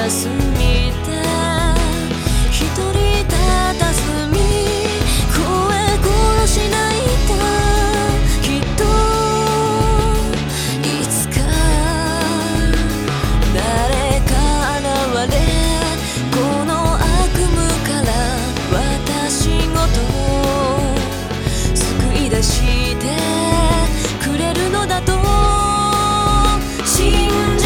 休みで一人佇み声殺し泣いたきっといつか誰か現れこの悪夢から私ごと救い出してくれるのだと信じ